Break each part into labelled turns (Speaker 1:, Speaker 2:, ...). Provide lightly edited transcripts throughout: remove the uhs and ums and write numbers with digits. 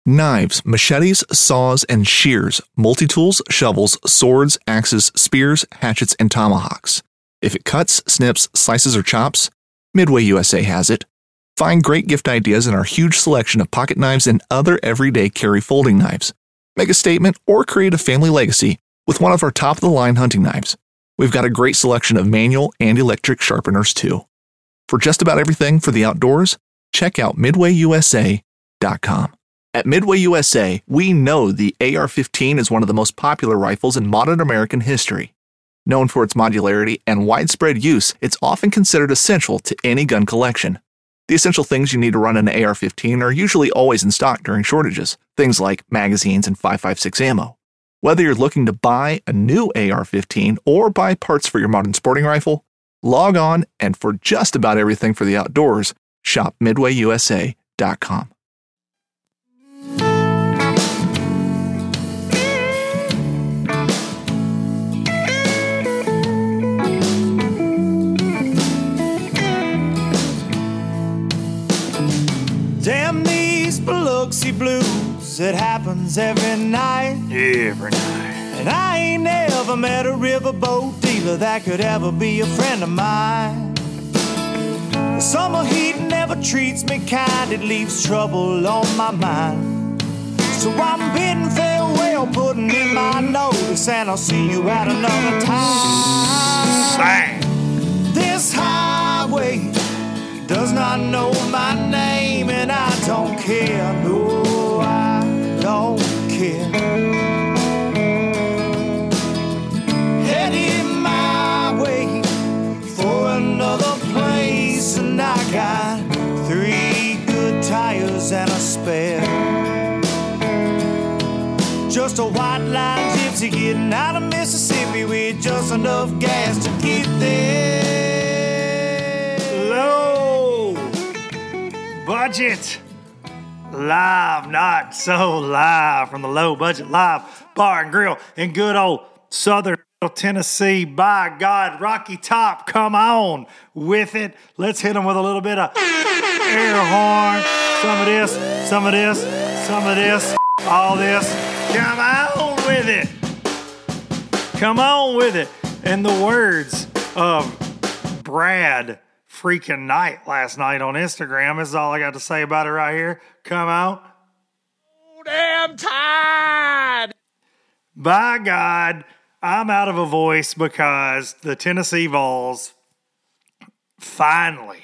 Speaker 1: Knives, machetes, saws, and shears, multi-tools, shovels, swords, axes, spears, hatchets, and tomahawks. If it cuts, snips, slices, or chops, Midway USA has it. Find great gift ideas in our huge selection of pocket knives and other everyday carry folding knives. Make a statement or create a family legacy with one of our top-of-the-line hunting knives. We've got a great selection of manual and electric sharpeners, too. For just about everything for the outdoors, check out MidwayUSA.com. At Midway USA, we know the AR-15 is one of the most popular rifles in modern American history. Known for its modularity and widespread use, it's often considered essential to any gun collection. The essential things you need to run an AR-15 are usually always in stock during shortages, things like magazines and 5.56 ammo. Whether you're looking to buy a new AR-15 or buy parts for your modern sporting rifle, log on and for just about everything for the outdoors, shop MidwayUSA.com.
Speaker 2: Damn these Biloxi blues, it happens every night.
Speaker 3: Every night.
Speaker 2: And I ain't never met a riverboat dealer that could ever be a friend of mine. The summer heat never treats me kind, it leaves trouble on my mind. So I'm bidding farewell, putting in my notice, and I'll see you at another time.
Speaker 3: Bang.
Speaker 2: This highway does not know my name, and I don't care. No, I don't care. Heading my way for another place, and I got 3 good tires and a spare. Just a white line gypsy getting out of Mississippi with just enough gas to get there.
Speaker 3: Low budget live, not so live, from the Low Budget Live Bar and Grill in good old Southern Tennessee. By God, Rocky Top, come on with it. Let's hit them with a little bit of air horn. Some of this, some of this, some of this, all this. Come on with it. Come on with it. In the words of Brad freaking Knight last night on Instagram, this is all I got to say about it right here. Come on.
Speaker 4: Oh, damn tired.
Speaker 3: By God, I'm out of a voice because the Tennessee Vols finally,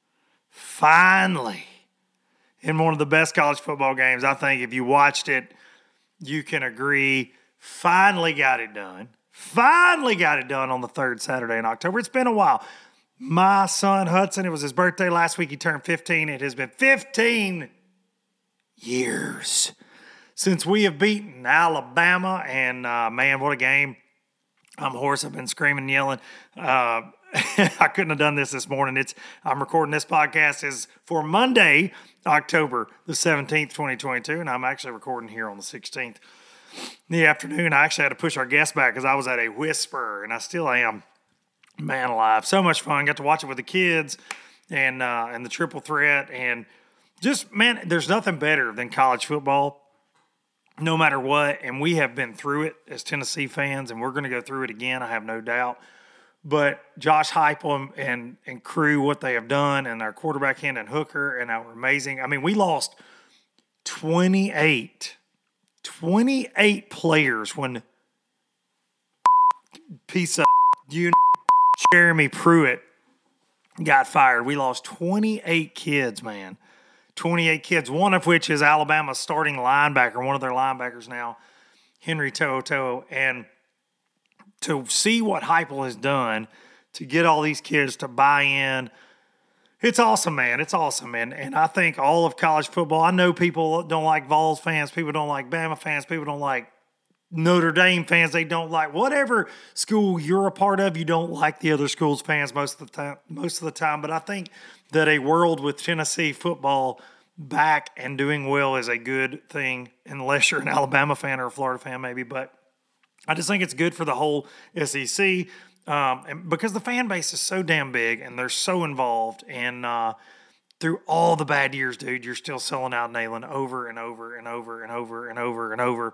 Speaker 3: in one of the best college football games, I think if you watched it, you can agree, finally got it done. Finally got it done on the third Saturday in October. It's been a while. My son Hudson, it was his birthday last week. He turned 15. It has been 15 years since we have beaten Alabama. And, man, what a game. I'm hoarse. I've been screaming and yelling. I couldn't have done this morning. I'm recording this podcast is for Monday, October the 17th, 2022, and I'm actually recording here on the 16th in the afternoon. I actually had to push our guest back because I was at a Whisper, and I still am. Man alive. So much fun. Got to watch it with the kids and the triple threat. And just, man, there's nothing better than college football, no matter what. And we have been through it as Tennessee fans, and we're going to go through it again, I have no doubt. But Josh Heupel and crew, what they have done, and our quarterback Hendon Hooker, and our amazing. I mean, we lost 28 players when piece of Jeremy Pruitt got fired. We lost 28 kids, man. 28 kids, one of which is Alabama's starting linebacker, one of their linebackers now, Henry To'oTo'o. And to see what Heupel has done to get all these kids to buy in, it's awesome, man. It's awesome. And I think all of college football, I know people don't like Vols fans, people don't like Bama fans, people don't like Notre Dame fans, they don't like whatever school you're a part of. You don't like the other school's fans most of the time. But I think that a world with Tennessee football back and doing well is a good thing, unless you're an Alabama fan or a Florida fan, maybe. But I just think it's good for the whole SEC, and because the fan base is so damn big and they're so involved. And through all the bad years, dude, you're still selling out Neyland over and over and over and over and over and over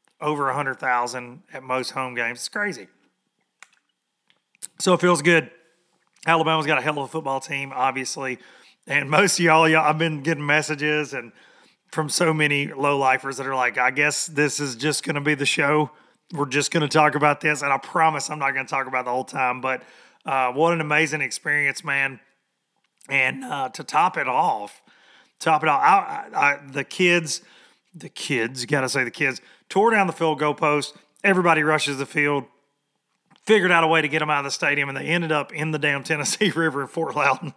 Speaker 3: 100,000 at most home games. It's crazy. So it feels good. Alabama's got a hell of a football team, obviously. And most of y'all, I've been getting messages and from so many low-lifers that are like, I guess this is just going to be the show. We're just going to talk about this. And I promise I'm not going to talk about the whole time. But what an amazing experience, man. And to top it off, the kids, got to say the kids, tore down the field goal post. Everybody rushes the field. Figured out a way to get them out of the stadium, and they ended up in the damn Tennessee River in Fort Loudon.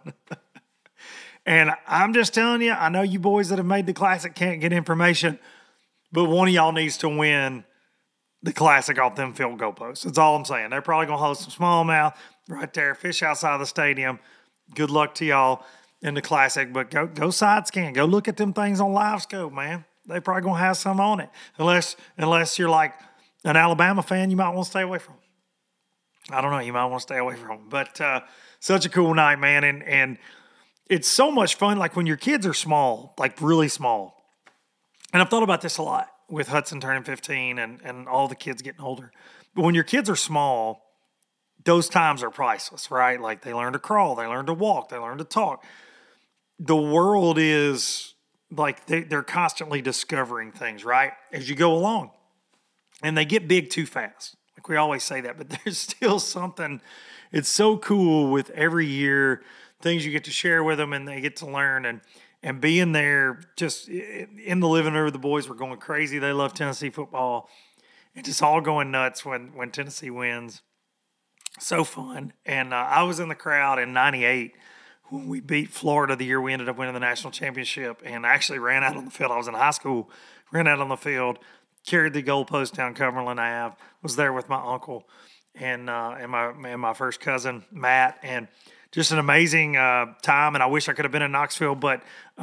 Speaker 3: And I'm just telling you, I know you boys that have made the Classic can't get information, but one of y'all needs to win the Classic off them field goal posts. That's all I'm saying. They're probably going to hold some smallmouth right there, fish outside the stadium. Good luck to y'all in the Classic, but go side scan. Go look at them things on LiveScope, man. They probably going to have some on it. Unless you're like an Alabama fan, you might want to stay away from them. I don't know. You might want to stay away from them. But such a cool night, man. And it's so much fun. Like when your kids are small, like really small. And I've thought about this a lot with Hudson turning 15 and all the kids getting older. But when your kids are small, those times are priceless, right? Like they learn to crawl, they learn to walk, they learn to talk. The world is like they're constantly discovering things, right? As you go along. And they get big too fast. Like we always say that, but there's still something. It's so cool with every year, things you get to share with them and they get to learn and being there just in the living room. The boys were going crazy. They love Tennessee football and just all going nuts when Tennessee wins. So fun. And I was in the crowd in 98 when we beat Florida the year we ended up winning the national championship and actually ran out on the field. I was in high school, ran out on the field, carried the goalpost down Cumberland Ave, was there with my uncle and my first cousin, Matt, and just an amazing time. And I wish I could have been in Knoxville, but,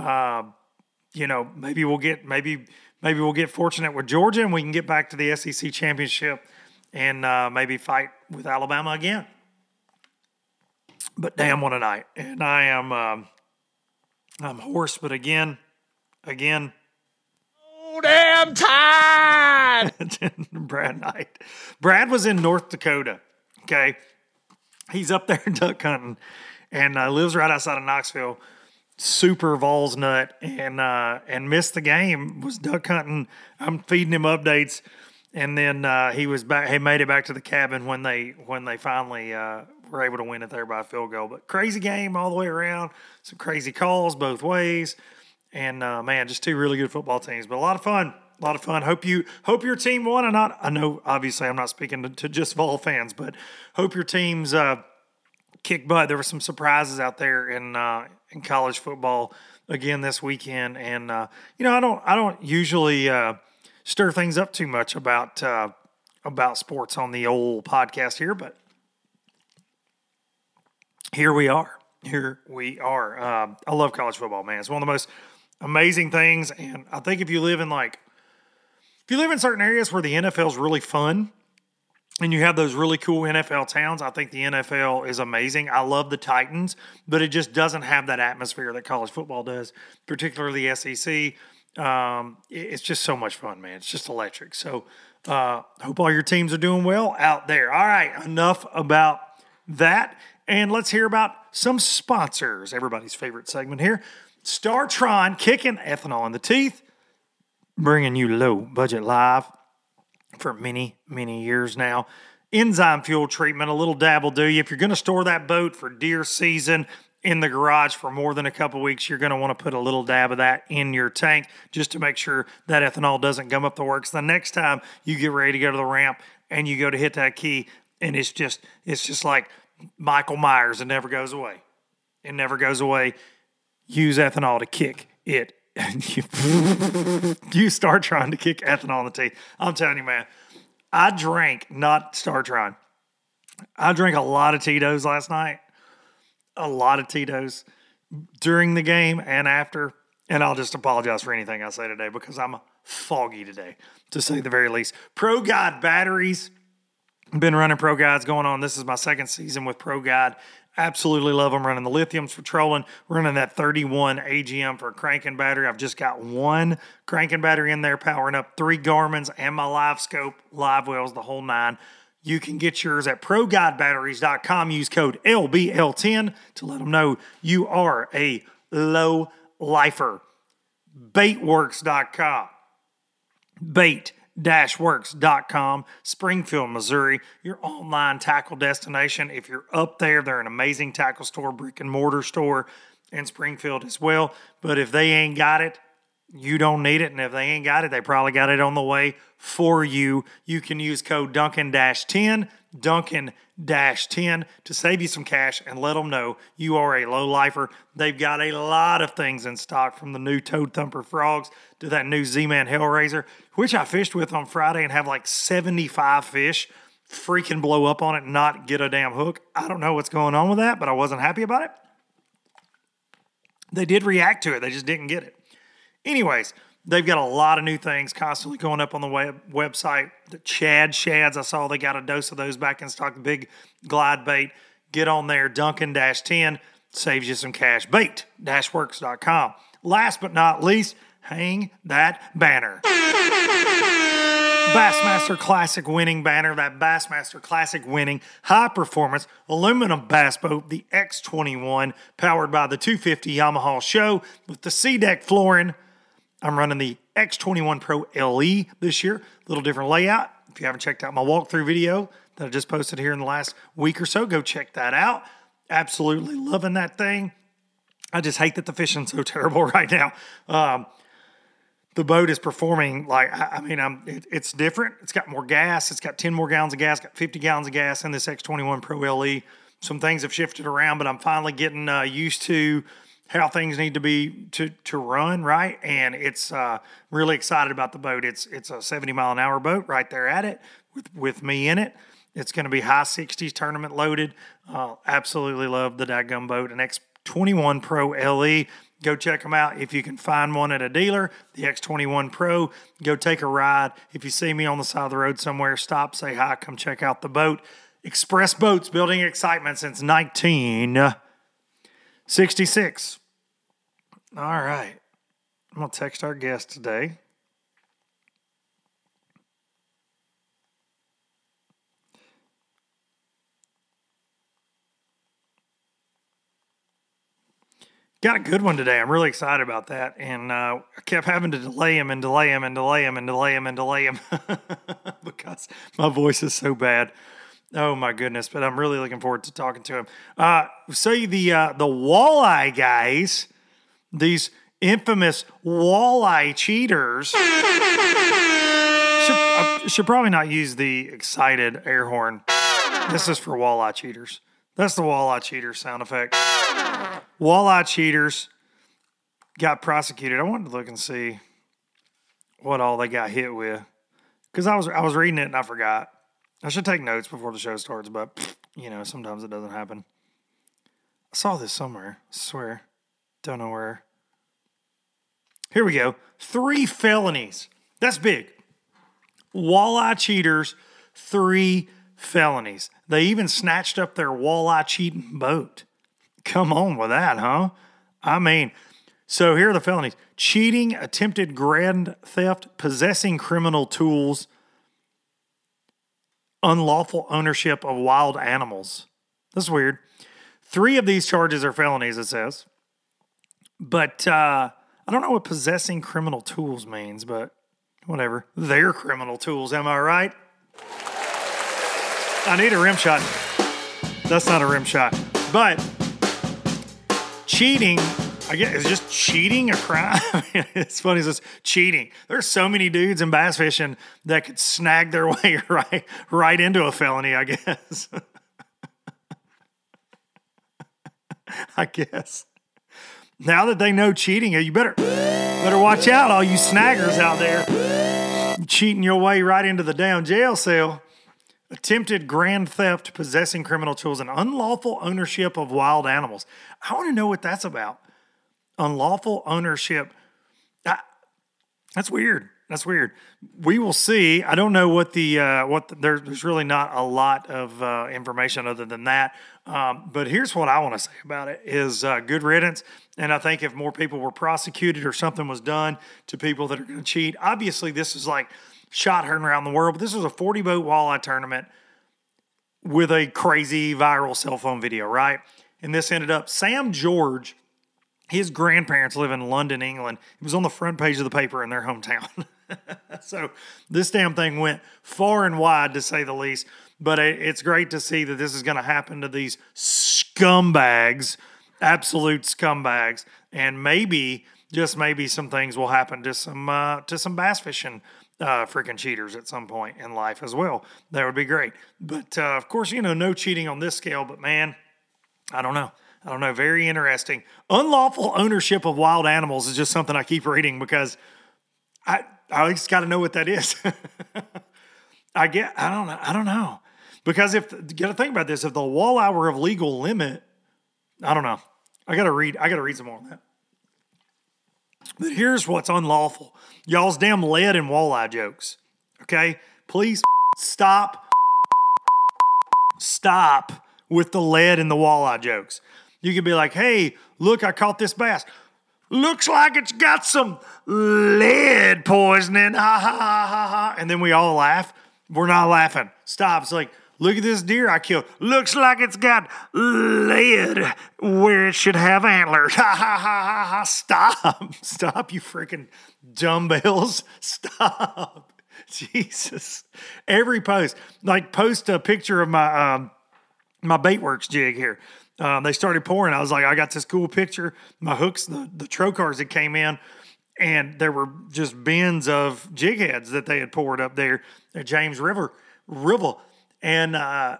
Speaker 3: maybe we'll get fortunate with Georgia and we can get back to the SEC championship and maybe fight with Alabama again. But damn, what a night. And I am I'm hoarse, but again,
Speaker 4: Damn tired.
Speaker 3: Brad Knight. Brad was in North Dakota, okay? He's up there duck hunting and lives right outside of Knoxville. Super Vols nut and missed the game, was duck hunting. I'm feeding him updates. And then he was back. He made it back to the cabin when they finally were able to win it there by a field goal. But crazy game all the way around. Some crazy calls both ways. And, man, just two really good football teams. But a lot of fun. Hope your team won. I know, obviously, I'm not speaking to just Vol fans, but hope your teams kick butt. There were some surprises out there in college football again this weekend. And, I don't usually stir things up too much about sports on the old podcast here, but here we are. I love college football, man. It's one of the most amazing things. And I think if you live in certain areas where the NFL is really fun and you have those really cool NFL towns, I think the NFL is amazing. I love the Titans, but it just doesn't have that atmosphere that college football does, particularly the SEC. It's just so much fun, man. It's just electric. So hope all your teams are doing well out there. All right, enough about that. And let's hear about some sponsors. Everybody's favorite segment here. StarTron, kicking ethanol in the teeth, bringing you low budget live for many, many years now. Enzyme fuel treatment, a little dab will do you. If you're going to store that boat for deer season in the garage for more than a couple weeks, you're going to want to put a little dab of that in your tank just to make sure that ethanol doesn't gum up the works. The next time you get ready to go to the ramp and you go to hit that key, and it's just like Michael Myers. It never goes away. Use ethanol to kick it. You StarTron to kick ethanol in the teeth. I'm telling you, man. I drank, not StarTron. I drank a lot of Tito's last night. A lot of Tito's during the game and after. And I'll just apologize for anything I say today because I'm foggy today, to say the very least. ProGuide batteries. I've been running ProGuides going on. This is my second season with ProGuide. Absolutely love them. Running the lithiums for trolling. Running that 31 AGM for cranking battery. I've just got one cranking battery in there powering up 3 Garmin's and my Live Scope, Live Wells, the whole 9. You can get yours at ProGuideBatteries.com. Use code LBL10 to let them know you are a low lifer. Baitworks.com. Bait-works.com. Springfield, Missouri, your online tackle destination. If you're up there, they're an amazing tackle store, brick and mortar store in Springfield as well. But if they ain't got it, you don't need it. And if they ain't got it, they probably got it on the way for you. You can use code Duncan-10, Duncan-10 to save you some cash and let them know you are a low lifer. They've got a lot of things in stock, from the new Toad Thumper frogs to that new Z-Man Hellraiser, which I fished with on Friday and have like 75 fish freaking blow up on it and not get a damn hook. I don't know what's going on with that, but I wasn't happy about it. They did react to it. They just didn't get it. Anyways, they've got a lot of new things constantly going up on the website. The Chad Shads, I saw they got a dose of those back in stock. The big glide bait. Get on there, Duncan-10, saves you some cash. Bait-works.com. Last but not least, hang that banner. Bassmaster Classic winning banner. That Bassmaster Classic winning high-performance aluminum bass boat, the X21, powered by the 250 Yamaha Show with the C-Deck flooring. I'm running the X21 Pro LE this year. A little different layout. If you haven't checked out my walkthrough video that I just posted here in the last week or so, go check that out. Absolutely loving that thing. I just hate that the fishing's so terrible right now. The boat is performing like, it's different. It's got more gas. It's got 10 more gallons of gas, got 50 gallons of gas in this X21 Pro LE. Some things have shifted around, but I'm finally getting used to how things need to be to run, right? And it's really excited about the boat. It's a 70-mile-an-hour boat right there at it with me in it. It's going to be high 60s tournament loaded. Absolutely love the dadgum boat. An X21 Pro LE. Go check them out. If you can find one at a dealer, the X21 Pro, go take a ride. If you see me on the side of the road somewhere, stop, say hi, come check out the boat. Express Boats, building excitement since 1966. All right. I'm going to text our guest today. Got a good one today. I'm really excited about that. And I kept having to delay him because my voice is so bad. Oh, my goodness. But I'm really looking forward to talking to him. So the walleye guys, these infamous walleye cheaters, should probably not use the excited air horn. This is for walleye cheaters. That's the walleye cheater sound effect. Walleye cheaters got prosecuted. I wanted to look and see what all they got hit with, because I was reading it and I forgot. I should take notes before the show starts, but sometimes it doesn't happen. I saw this somewhere, I swear. Don't know where. Here we go. 3 felonies. That's big. Walleye cheaters, 3 felonies. They even snatched up their walleye cheating boat. Come on with that, huh? So here are the felonies. Cheating, attempted grand theft, possessing criminal tools, unlawful ownership of wild animals. That's weird. 3 of these charges are felonies, it says. But I don't know what possessing criminal tools means, but whatever. They're criminal tools, am I right? I need a rim shot. That's not a rim shot. But cheating, I guess, is just cheating a crime? It's funny, it's cheating. There's so many dudes in bass fishing that could snag their way right into a felony, I guess. I guess. Now that they know cheating, you better watch out, all you snaggers out there. Cheating your way right into the damn jail cell. Attempted grand theft, possessing criminal tools, and unlawful ownership of wild animals. I want to know what that's about. Unlawful ownership. That's weird. That's weird. We will see. I don't know what there's really not a lot of information other than that. But here's what I want to say about it is good riddance. And I think if more people were prosecuted or something was done to people that are going to cheat, obviously this is like shot heard around the world, but this was a 40-boat walleye tournament with a crazy viral cell phone video, right? And this ended up, Sam George, his grandparents live in London, England. It was on the front page of the paper in their hometown. So this damn thing went far and wide, to say the least. But it's great to see that this is going to happen to these scumbags, absolute scumbags. And maybe, just maybe, some things will happen to some bass fishing freaking cheaters at some point in life as well. That would be great. But, of course, no cheating on this scale. But, man, I don't know. Very interesting. Unlawful ownership of wild animals is just something I keep reading because I just got to know what that is. I don't know. Because you got to think about this. If the walleye were of legal limit, I don't know. I got to read some more on that. But here's what's unlawful. Y'all's damn lead and walleye jokes. Okay? Please stop with the lead and the walleye jokes. You could be like, hey, look, I caught this bass. Looks like it's got some lead poisoning. Ha, ha, ha, ha, ha. And then we all laugh. We're not laughing. Stop. It's like, look at this deer I killed. Looks like it's got lead where it should have antlers. Ha, ha, ha, ha, ha. Stop. Stop, you freaking dumbbells. Stop. Jesus. Every post. Like, post a picture of my Baitworks jig here. They started pouring. I was like, I got this cool picture. My hooks, the trocars that came in, and there were just bins of jig heads that they had poured up there at James River. And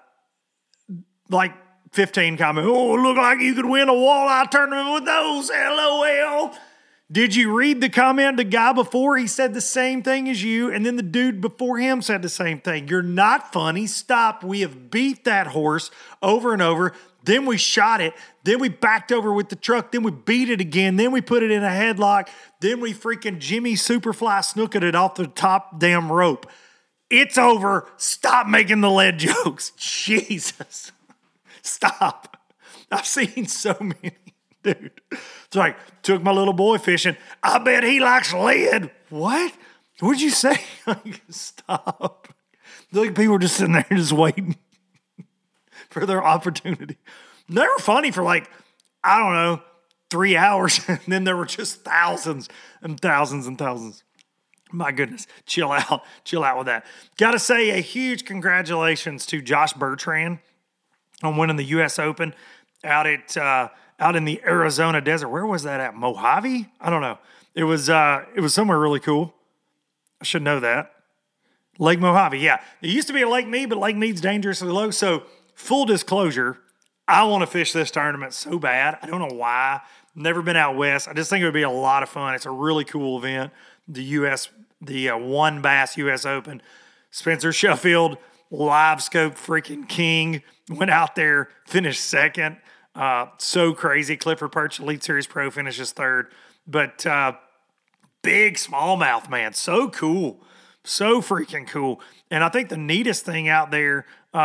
Speaker 3: like 15 comments, oh, look like you could win a walleye tournament with those, LOL. Did you read the comment? The guy before, he said the same thing as you, and then the dude before him said the same thing. You're not funny. Stop. We have beat that horse over and over. Then we shot it. Then we backed over with the truck. Then we beat it again. Then we put it in a headlock. Then we freaking Jimmy Superfly snooked it off the top damn rope. It's over. Stop making the lead jokes. Jesus. Stop. I've seen so many. Dude. It's like, took my little boy fishing. I bet he likes lead. What? What'd you say? Stop. Like, people were just sitting there just waiting for their opportunity. They were funny for like, I don't know, 3 hours. And then there were just thousands and thousands and thousands. My goodness. Chill out. Chill out with that. Got to say a huge congratulations to Josh Bertrand on winning the U.S. Open out in the Arizona desert. Where was that at? Mojave? I don't know. It was somewhere really cool. I should know that. Lake Mojave, yeah. It used to be a Lake Mead, but Lake Mead's dangerously low. So, full disclosure, I want to fish this tournament so bad. I don't know why. Never been out west. I just think it would be a lot of fun. It's a really cool event. The One Bass U.S. Open. Spencer Sheffield, live scope freaking king, went out there, finished second. So crazy. Clifford Perch, Elite Series Pro, finishes third. But big smallmouth, man. So cool. So freaking cool. And I think the neatest thing out there,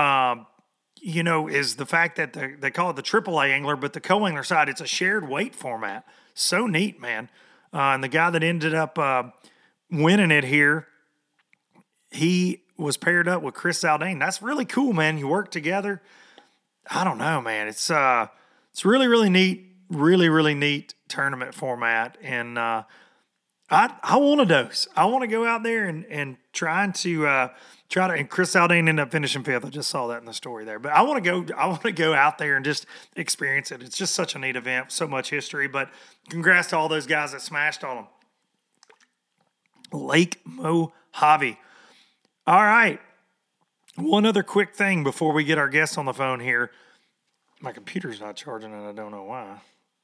Speaker 3: is the fact that they call it the AAA angler, but the co-angler side, it's a shared weight format. So neat, man. And the guy that ended up winning it here, he was paired up with Chris Zaldane. That's really cool, man. You work together. I don't know, man. It's really, really neat. Really, really neat tournament format. And I want a dose. I want to go out there and try to, and Chris Zaldane ended up finishing fifth. I just saw that in the story there. But I want to go out there and just experience it. It's just such a neat event, so much history. But congrats to all those guys that smashed on them. Lake Mojave. All right. One other quick thing before we get our guests on the phone here. My computer's not charging and I don't know why.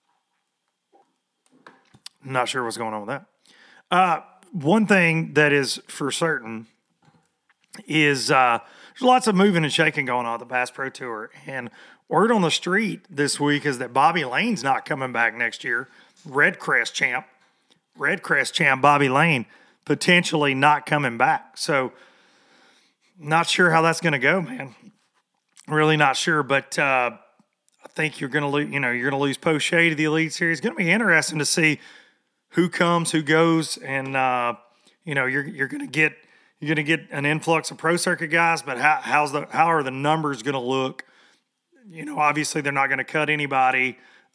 Speaker 3: I'm not sure what's going on with that. One thing that is for certain is there's lots of moving and shaking going on at the Bass Pro Tour. And word on the street this week is that Bobby Lane's not coming back next year. Red Crest champ Bobby Lane potentially not coming back. So not sure how that's going to go, man. Really not sure, but I think you're going to lose. You're going to lose Poche to the Elite Series. It's going to be interesting to see who comes, who goes, and you're going to get an influx of pro circuit guys. But how are the numbers going to look? Obviously they're not going to cut anybody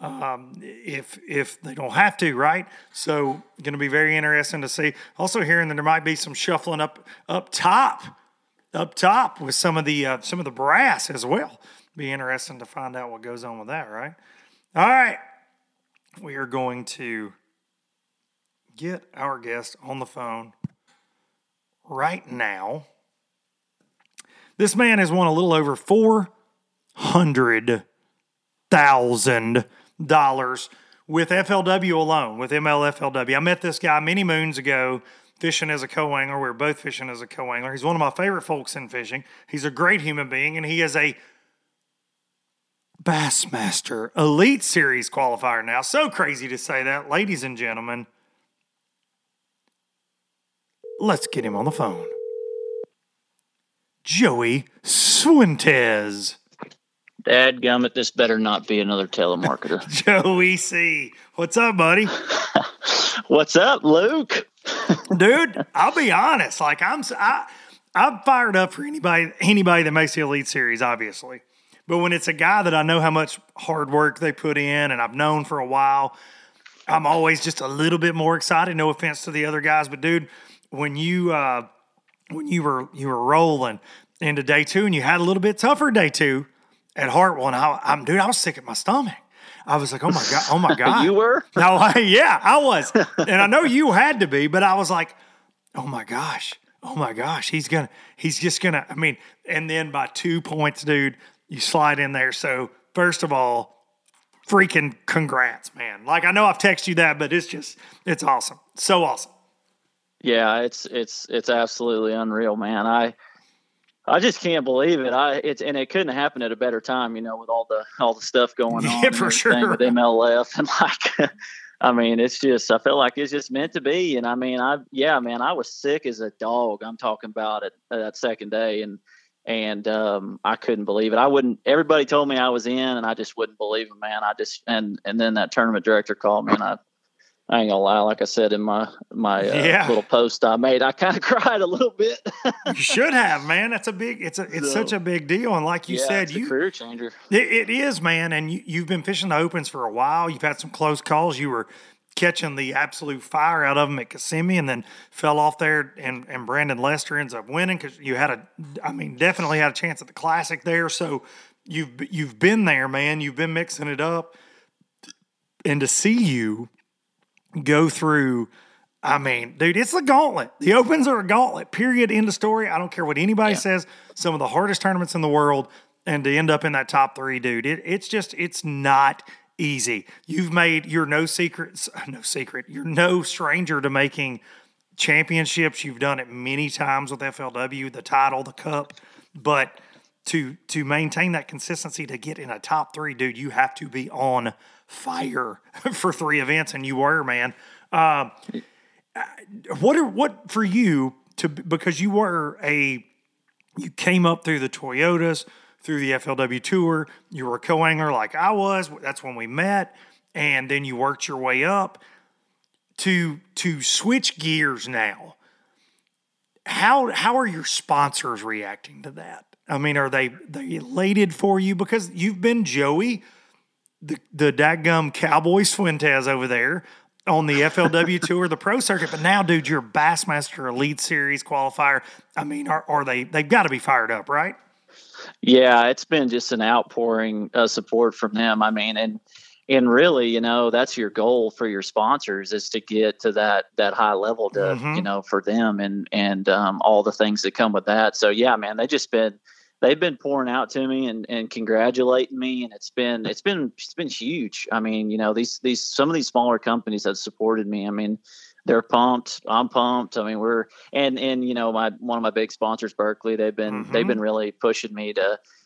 Speaker 3: if they don't have to, right? So going to be very interesting to see. Also hearing that there might be some shuffling up top with some of the brass as well. Be interesting to find out what goes on with that, right? All right. We are going to get our guest on the phone right now. This man has won a little over $400,000 with FLW alone, with MLFLW. I met this guy many moons ago fishing as a co-angler. We were both fishing as a co-angler. He's one of my favorite folks in fishing. He's a great human being, and he is a Bassmaster Elite Series qualifier now. So crazy to say that. Ladies and gentlemen, let's get him on the phone. Joey Swintes.
Speaker 5: Dadgummit, this better not be another telemarketer.
Speaker 3: Joey C. What's up, buddy?
Speaker 5: What's up, Luke?
Speaker 3: Dude, I'll be honest. Like I'm fired up for anybody that makes the Elite Series, obviously. But when it's a guy that I know how much hard work they put in and I've known for a while, I'm always just a little bit more excited. No offense to the other guys, but dude, when you were rolling into day two and you had a little bit tougher day two at Hartwell, and I was sick at my stomach. I was like, oh my God.
Speaker 5: You were?
Speaker 3: No, yeah, I was. And I know you had to be, but I was like, oh my gosh, he's just gonna, and then by 2 points, dude, you slide in there. So first of all, freaking congrats, man. Like I know I've texted you that, but it's awesome. So awesome.
Speaker 5: Yeah, it's absolutely unreal, man. I just can't believe it. And it couldn't happen at a better time, with all the stuff going on.
Speaker 3: Yeah, for sure.
Speaker 5: With MLF and it's just, I feel like it's just meant to be. And I was sick as a dog. I'm talking about it that second day, and I couldn't believe it. Everybody told me I was in, and I just wouldn't believe it, man. And then that tournament director called me, and I ain't gonna lie, like I said in my little post I made, I kind of cried a little bit.
Speaker 3: You should have, man. It's such a big deal. And like you said,
Speaker 5: it's a career changer.
Speaker 3: It is, man. And you've been fishing the opens for a while. You've had some close calls. You were catching the absolute fire out of them at Kissimmee, and then fell off there, and Brandon Lester ends up winning because you definitely had a chance at the Classic there. So you've been there, man. You've been mixing it up, and to see you go through, dude, it's a gauntlet. The opens are a gauntlet, period, end of story. I don't care what anybody says. Some of the hardest tournaments in the world, and to end up in that top three, dude, it's not easy. You're no stranger to making championships. You've done it many times with FLW, the title, the cup, but to maintain that consistency, to get in a top three, dude, you have to be on fire for three events, and you were, man. What for you because you came up through the Toyotas, through the FLW Tour, you were a co-angler like I was. That's when we met, and then you worked your way up to switch gears now. How are your sponsors reacting to that? Are they elated for you? Because you've been Joey, the dadgum Cowboy Swintes over there on the FLW Tour, the pro circuit, but now, dude, you're Bassmaster Elite Series qualifier. Are they've got to be fired up, right?
Speaker 5: Yeah, it's been just an outpouring of support from them. And really, that's your goal for your sponsors, is to get to that high level to, for them and all the things that come with that. So yeah, man, they've been pouring out to me and congratulating me. And it's been huge. These some of these smaller companies have supported me. They're pumped. I'm pumped. One of my big sponsors, Berkeley, they've been really pushing me to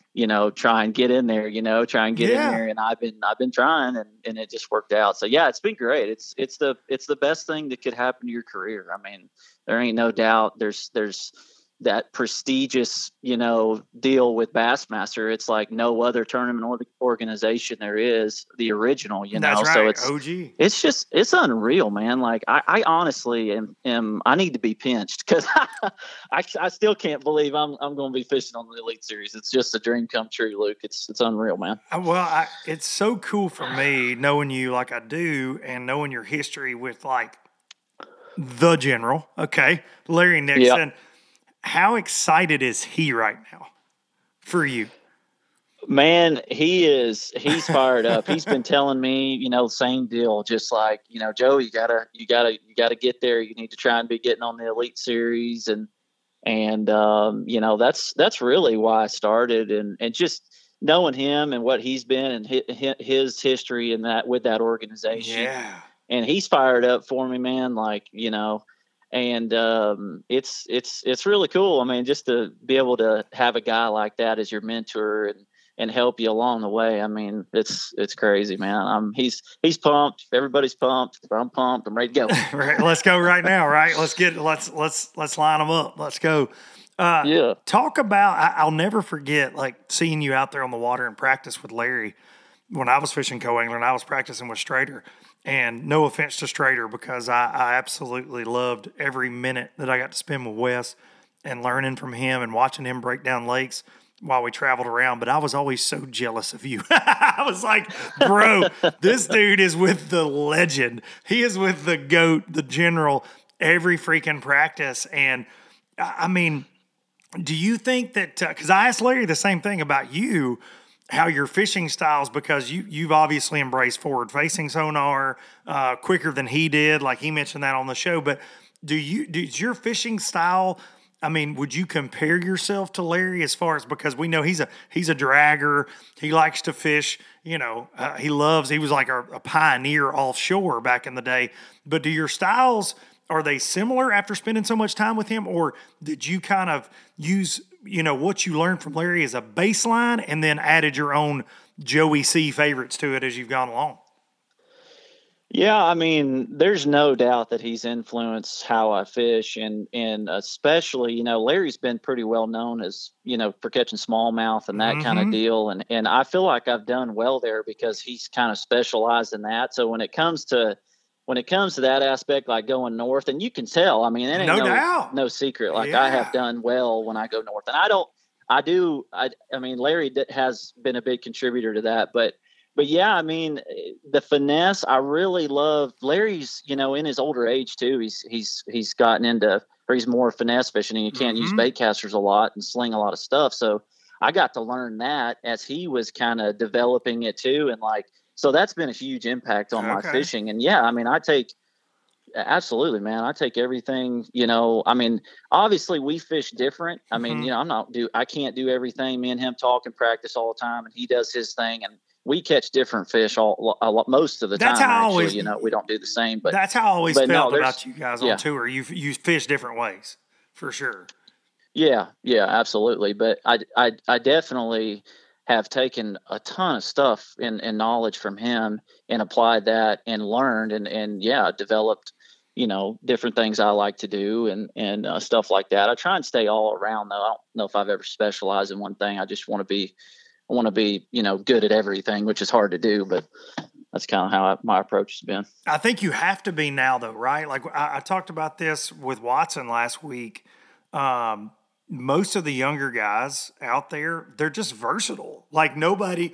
Speaker 5: try and get in there, try and get in there. And I've been trying and it just worked out. So yeah, it's been great. It's the best thing that could happen to your career. I mean, there ain't no doubt there's that prestigious, deal with Bassmaster. It's like no other tournament organization there is, the original,
Speaker 3: That's right.
Speaker 5: So it's
Speaker 3: OG.
Speaker 5: It's unreal, man. Like I honestly am I need to be pinched because I still can't believe I'm going to be fishing on the Elite Series. It's just a dream come true, Luke. It's unreal, man.
Speaker 3: Well, it's so cool for me knowing you like I do and knowing your history with like the General, okay, Larry Nixon.
Speaker 5: Yep.
Speaker 3: How excited is he right now for you?
Speaker 5: Man, he's fired up. He's been telling me, same deal. Just like, Joe, you gotta get there. You need to try and be getting on the Elite Series. And that's really why I started and just knowing him and what he's been and his history and that with that organization.
Speaker 3: Yeah.
Speaker 5: And he's fired up for me, man. Like, and it's really cool. I mean, just to be able to have a guy like that as your mentor and help you along the way. I mean, it's crazy, man. He's pumped. Everybody's pumped. I'm pumped. I'm ready to go.
Speaker 3: Right, let's go right now. Right. Let's line them up. Let's go.
Speaker 5: Yeah.
Speaker 3: Talk about, I'll never forget like seeing you out there on the water and practice with Larry. When I was fishing co-angler and I was practicing with Strader. And no offense to Strader, because I absolutely loved every minute that I got to spend with Wes and learning from him and watching him break down lakes while we traveled around. But I was always so jealous of you. I was like, bro, this dude is with the legend. He is with the GOAT, the General, every freaking practice. And I mean, do you think that, because I asked Larry the same thing about you, how your fishing styles, because you've obviously embraced forward-facing sonar quicker than he did, like he mentioned that on the show. But does your fishing style, I mean, would you compare yourself to Larry as far as, because we know he's a dragger, he likes to fish, he was like a pioneer offshore back in the day. But do your styles, are they similar after spending so much time with him, or did you kind of use what you learned from Larry as a baseline and then added your own Joey C favorites to it as you've gone along?
Speaker 5: Yeah, I mean, there's no doubt that he's influenced how I fish, and especially, Larry's been pretty well known as, for catching smallmouth and that kind of deal, and I feel like I've done well there because he's kind of specialized in that. So when it comes to that aspect, like going north, and you can tell, I mean, it ain't no secret. Like I have done well when I go north, and I mean, Larry has been a big contributor to that, but yeah, I mean, the finesse, I really love Larry's, in his older age too, he's gotten into, or he's more finesse fishing, and you can't use bait casters a lot and sling a lot of stuff. So I got to learn that as he was kind of developing it too. And like, so that's been a huge impact on my fishing. And yeah, I mean, absolutely, man. I take everything, I mean, obviously we fish different. I mean, I can't do everything. Me and him talk and practice all the time, and he does his thing, and we catch different fish most of the time. That's how actually, we don't do the same, but
Speaker 3: that's how I always felt about you guys on tour. You fish different ways for sure.
Speaker 5: Yeah, absolutely. But I definitely have taken a ton of stuff and knowledge from him and applied that and learned and developed, different things I like to do and stuff like that. I try and stay all around though. I don't know if I've ever specialized in one thing. I just want to be, good at everything, which is hard to do, but that's kind of how my approach has been.
Speaker 3: I think you have to be now though, right? Like I talked about this with Watson last week. Most of the younger guys out there, they're just versatile. Like nobody,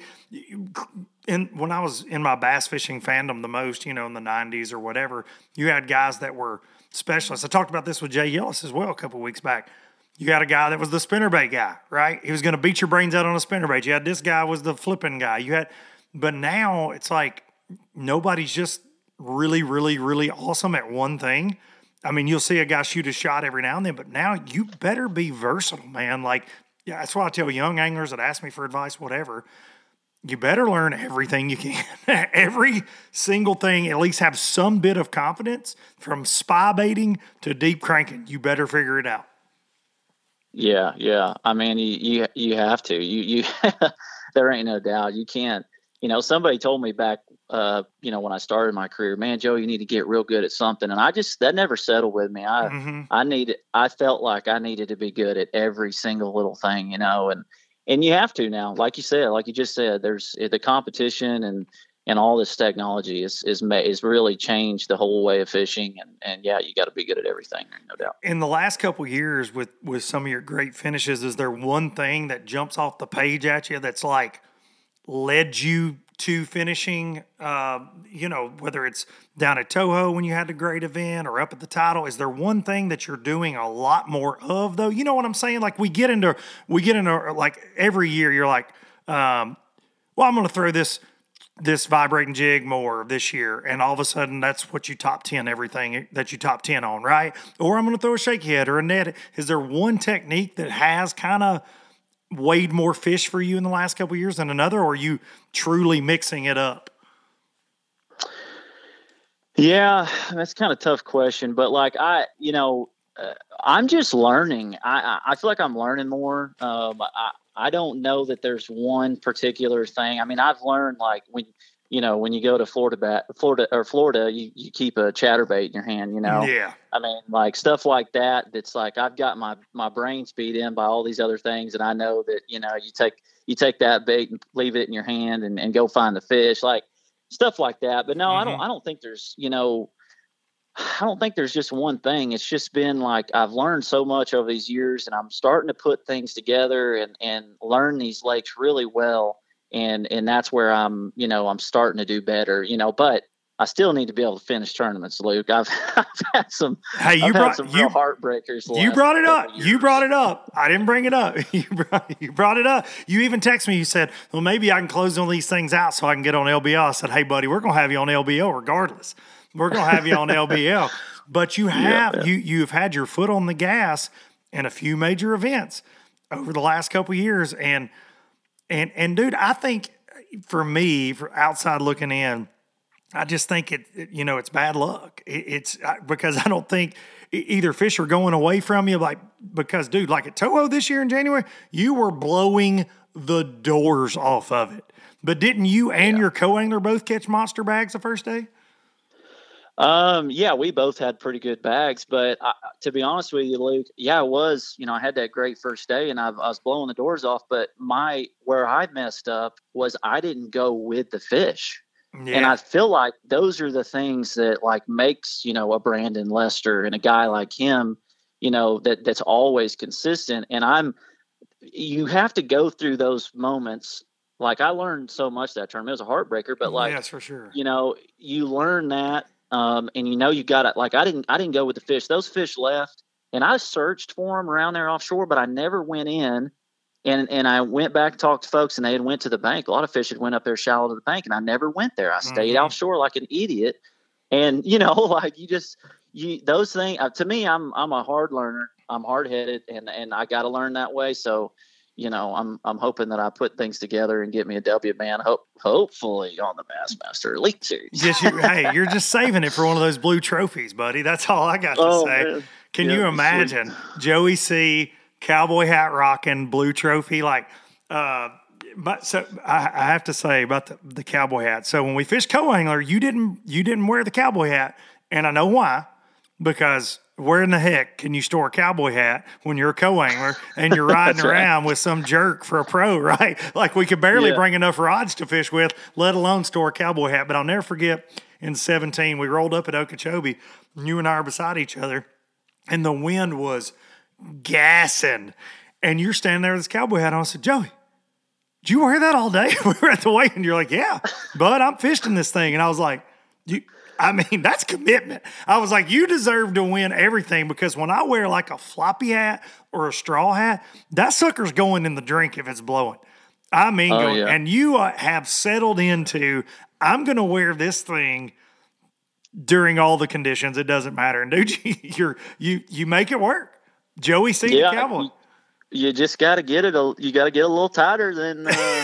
Speaker 3: when I was in my bass fishing fandom the most, in the 90s or whatever, you had guys that were specialists. I talked about this with Jay Yellis as well a couple of weeks back. You got a guy that was the spinnerbait guy, right? He was going to beat your brains out on a spinnerbait. You had this guy was the flipping guy. But now it's like nobody's just really, really, really awesome at one thing. I mean, you'll see a guy shoot a shot every now and then, but now you better be versatile, man. Like, yeah, that's why I tell young anglers that ask me for advice, whatever, you better learn everything you can. Every single thing, at least have some bit of confidence from spy baiting to deep cranking. You better figure it out.
Speaker 5: Yeah. I mean, you have to. You there ain't no doubt. You can't. Somebody told me back, when I started my career, man, Joe, you need to get real good at something, and that never settled with me. I felt like I needed to be good at every single little thing, and you have to now. Like you just said, there's the competition and all this technology is really changed the whole way of fishing. And yeah, you got to be good at everything, no doubt.
Speaker 3: In the last couple of years with some of your great finishes, is there one thing that jumps off the page at you that's like led you to finishing, whether it's down at Toho when you had the great event or up at the title? Is there one thing that you're doing a lot more of though? You know what I'm saying? Like we get into like every year you're like, I'm going to throw this vibrating jig more this year. And all of a sudden that's what you top 10 everything that you top 10 on, right? Or I'm going to throw a shake head or a net. Is there one technique that has kind of weighed more fish for you in the last couple of years than another, or are you truly mixing it up?
Speaker 5: Yeah, that's kind of a tough question, but like I'm just learning. I feel like I'm learning more. I don't know that there's one particular thing. I mean, I've learned like when you go to Florida, you keep a chatterbait in your hand,
Speaker 3: Yeah.
Speaker 5: I mean, like stuff like that. That's like, I've got my brain speed in by all these other things. And I know that, you take that bait and leave it in your hand and go find the fish, like stuff like that. But no, I don't think there's, I don't think there's just one thing. It's just been like, I've learned so much over these years and I'm starting to put things together and learn these lakes really well. And that's where I'm starting to do better, but I still need to be able to finish tournaments, Luke. I've had some,
Speaker 3: Hey, you brought
Speaker 5: some real heartbreakers.
Speaker 3: You brought it up. You brought it up. I didn't bring it up. You brought it up. You even texted me. You said, well, maybe I can close all these things out so I can get on LBL. I said, hey, buddy, we're going to have you on LBL regardless. We're going to have you on LBL. But you have you've had your foot on the gas in a few major events over the last couple of years. And dude, I think for me, for outside looking in, I just think it's bad luck. It's because I don't think either fish are going away from you. Like, because dude, like at Toho this year in January, you were blowing the doors off of it. But didn't you and your co-angler both catch monster bags the first day?
Speaker 5: Yeah, we both had pretty good bags, but to be honest with you, Luke, yeah, it was, I had that great first day and I was blowing the doors off, but where I messed up was I didn't go with the fish. Yeah. And I feel like those are the things that like makes, a Brandon Lester and a guy like him, that's always consistent. And you have to go through those moments. Like I learned so much that tournament. It was a heartbreaker, but like,
Speaker 3: yes, for sure.
Speaker 5: You learn that. And you got it. Like I didn't go with the fish. Those fish left and I searched for them around there offshore, but I never went in. And I went back and talked to folks and they had went to the bank. A lot of fish had went up there shallow to the bank and I never went there. I stayed offshore like an idiot. And, like those things, to me, I'm a hard learner. I'm hard headed and I got to learn that way. So, I'm hoping that I put things together and get me a W, man. Hopefully on the Bassmaster Elite Series.
Speaker 3: Yes, you're just saving it for one of those blue trophies, buddy. That's all I got to say. Man. Can you imagine Joey C., cowboy hat rocking, blue trophy? Like, but so I have to say about the cowboy hat. So when we fished co-angler, you didn't wear the cowboy hat, and I know why. Because where in the heck can you store a cowboy hat when you're a co-angler and you're riding around with some jerk for a pro, right? Like we could barely bring enough rods to fish with, let alone store a cowboy hat. But I'll never forget in 2017, we rolled up at Okeechobee, and you and I are beside each other, and the wind was gassing. And you're standing there with this cowboy hat on. I said, Joey, did you wear that all day? We were at the weigh, and you're like, yeah, bud, I'm fishing this thing. And I was like, that's commitment. I was like, you deserve to win everything because when I wear like a floppy hat or a straw hat, that sucker's going in the drink if it's blowing. And you have settled into, I'm going to wear this thing during all the conditions. It doesn't matter. And dude, you make it work. Joey C. the Cowboy.
Speaker 5: You just got to get it. You got to get a little tighter than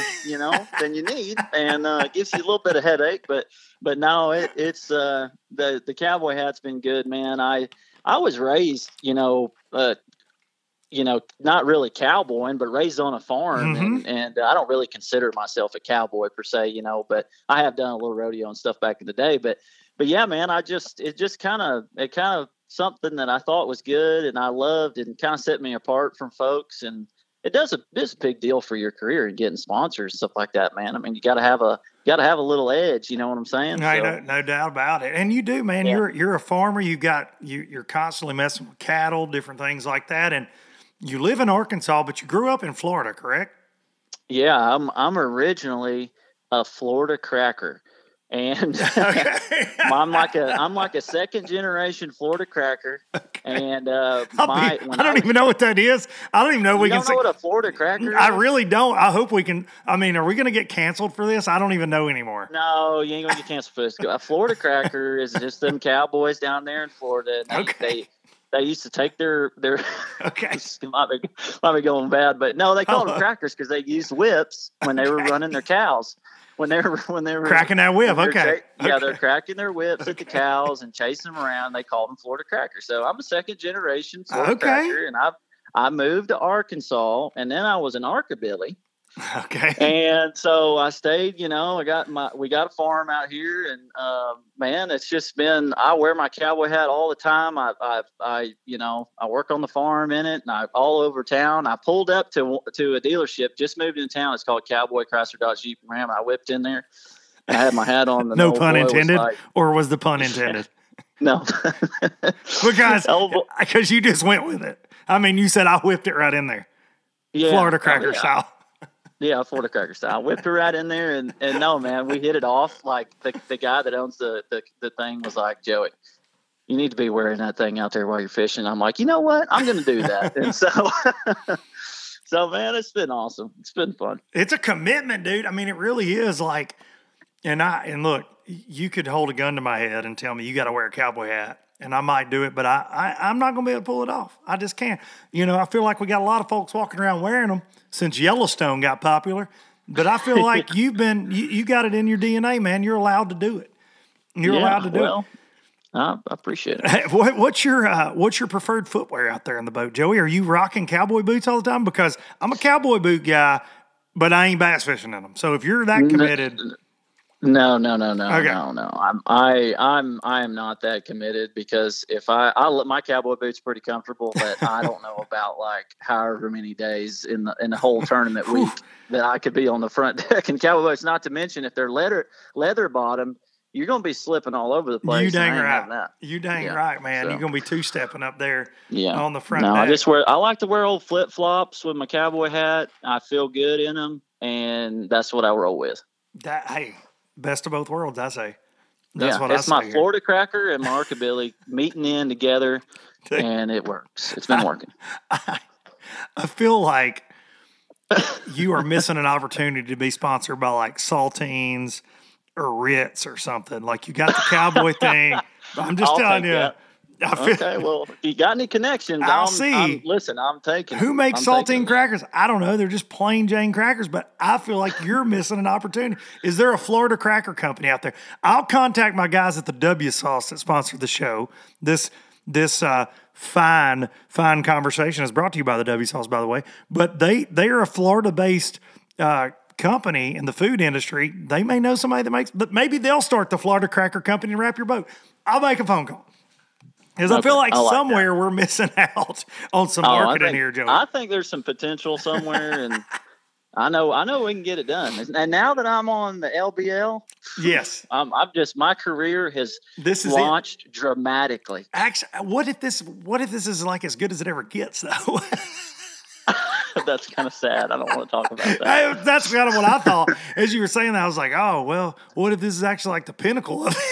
Speaker 5: than you need, and it gives you a little bit of headache. But no, it's the cowboy hat's been good, man. I was raised, not really cowboying, but raised on a farm. And I don't really consider myself a cowboy per se, but I have done a little rodeo and stuff back in the day. But yeah, man, it just kind of something that I thought was good and I loved and kind of set me apart from folks. And it's a big deal for your career and getting sponsors and stuff like that, man. I mean, you got to have a little edge. You know what I'm saying?
Speaker 3: No doubt about it. And you do, man. Yeah. You're a farmer. You're constantly messing with cattle, different things like that. And you live in Arkansas, but you grew up in Florida, correct?
Speaker 5: Yeah, I'm originally a Florida cracker. And I'm like a second generation Florida cracker. Okay. And
Speaker 3: I don't even know what that is. I don't even know
Speaker 5: you don't know what a Florida cracker is?
Speaker 3: I really don't. I hope we can. I mean, are we going to get canceled for this? I don't even know anymore.
Speaker 5: No, you ain't going to get canceled for this. A Florida cracker is just them cowboys down there in Florida. They used to take their
Speaker 3: okay.
Speaker 5: might be going bad, but no, they called them crackers because they used whips when they were running their cows. When they were
Speaker 3: cracking that whip, okay.
Speaker 5: They're cracking their whips at the cows and chasing them around. They called them Florida crackers. So I'm a second generation Florida cracker, and I moved to Arkansas, and then I was an Arkabilly.
Speaker 3: Okay.
Speaker 5: And so I stayed. we got a farm out here, and man, it's just been. I wear my cowboy hat all the time. I work on the farm in it, and I all over town. I pulled up to a dealership, just moved into town. It's called Cowboy Chrysler Dodge Jeep and Ram. I whipped in there. I had my hat on.
Speaker 3: No pun intended, or was the pun intended?
Speaker 5: No,
Speaker 3: because you just went with it. I mean, you said I whipped it right in there.
Speaker 5: Yeah,
Speaker 3: Florida cracker style.
Speaker 5: Yeah, Florida cracker style. I whipped her right in there, and no, man, we hit it off. Like the guy that owns the thing was like, Joey, you need to be wearing that thing out there while you're fishing. I'm like, you know what? I'm going to do that. And so man, it's been awesome. It's been fun.
Speaker 3: It's a commitment, dude. I mean, it really is. Like, and look, you could hold a gun to my head and tell me you got to wear a cowboy hat. And I might do it, but I'm not going to be able to pull it off. I just can't. I feel like we got a lot of folks walking around wearing them since Yellowstone got popular. But I feel like you got it in your DNA, man. You're allowed to do it. You're allowed to do it.
Speaker 5: I appreciate it.
Speaker 3: What's your preferred footwear out there in the boat, Joey? Are you rocking cowboy boots all the time? Because I'm a cowboy boot guy, but I ain't bass fishing in them. So if you're that committed.
Speaker 5: No.
Speaker 3: Okay.
Speaker 5: No. I am not that committed because if my cowboy boots pretty comfortable, but I don't know about like however many days in the whole tournament week that I could be on the front deck in cowboy boots. Not to mention if they're leather bottom, you're gonna be slipping all over the place.
Speaker 3: You dang right. You dang right, man. So, you're gonna be two-stepping up there on the front deck.
Speaker 5: I like to wear old flip flops with my cowboy hat. I feel good in them, and that's what I roll with.
Speaker 3: Best of both worlds, I say. That's what I say.
Speaker 5: It's my Florida cracker and my Arkabilly meeting in together, and it works. It's been working.
Speaker 3: I feel like you are missing an opportunity to be sponsored by like Saltines or Ritz or something. Like you got the cowboy thing. I'm just telling you.
Speaker 5: Okay, well, if you got any connections,
Speaker 3: I'll see.
Speaker 5: Listen, I'm taking.
Speaker 3: Who makes saltine crackers? I don't know. They're just plain Jane crackers, but I feel like you're missing an opportunity. Is there a Florida cracker company out there? I'll contact my guys at the W Sauce that sponsored the show. This fine conversation is brought to you by the W Sauce, by the way. But they are a Florida-based company in the food industry. They may know somebody that makes, but maybe they'll start the Florida Cracker Company and wrap your boat. I'll make a phone call. Because I feel like somewhere we're missing out on some marketing here, Joey.
Speaker 5: I think there's some potential somewhere, and I know we can get it done. And now that I'm on the LBL,
Speaker 3: yes,
Speaker 5: my career has launched dramatically.
Speaker 3: Actually, what if this is like as good as it ever gets, though?
Speaker 5: That's kind of sad. I don't want to talk about that.
Speaker 3: That's kind of what I thought. As you were saying that, I was like, oh, well, what if this is actually like the pinnacle of